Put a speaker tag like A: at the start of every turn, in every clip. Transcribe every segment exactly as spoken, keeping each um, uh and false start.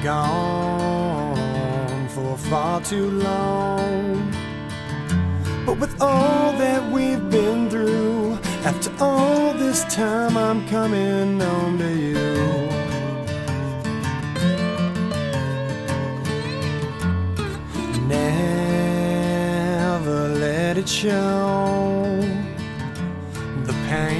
A: gone for far too long. But with all that we've been through, after all this time, I'm coming home to you. Never let it show the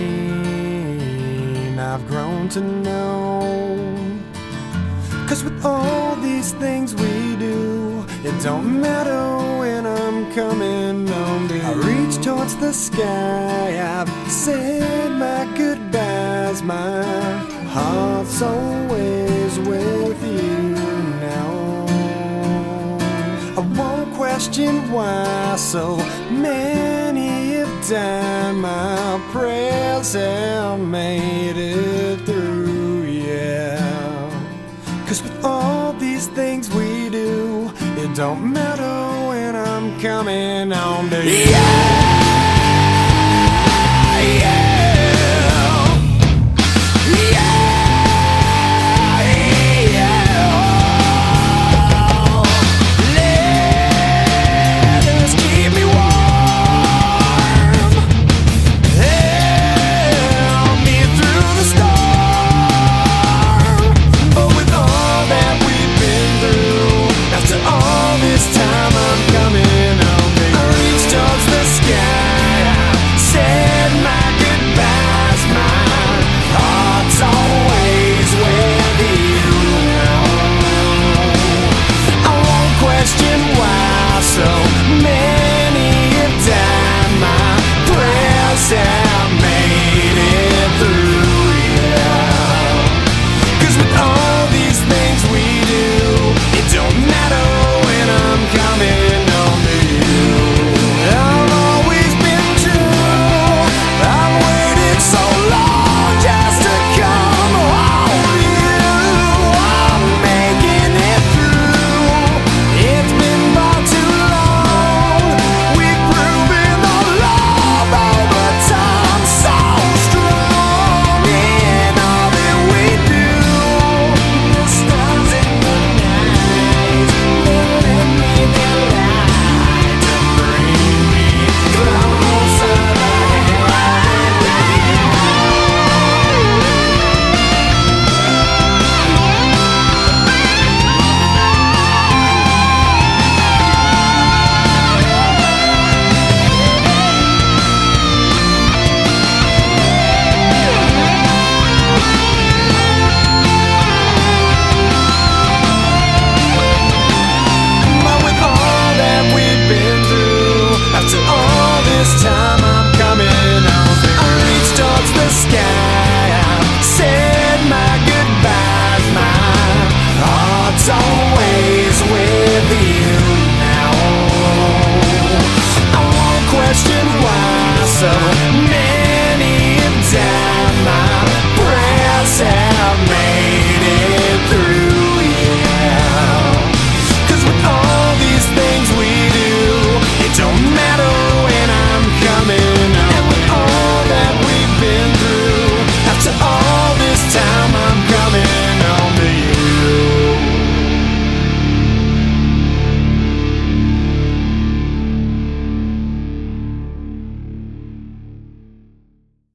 A: pain I've grown to know. 'Cause with all these things we do, it don't matter when I'm coming home to you. I reach towards the sky, I've said my goodbyes. My heart's always with you now. I won't question why so many have died. My prayers have made it through, yeah. 'Cause with all these things we do, it don't matter when I'm coming home to you. Yeah!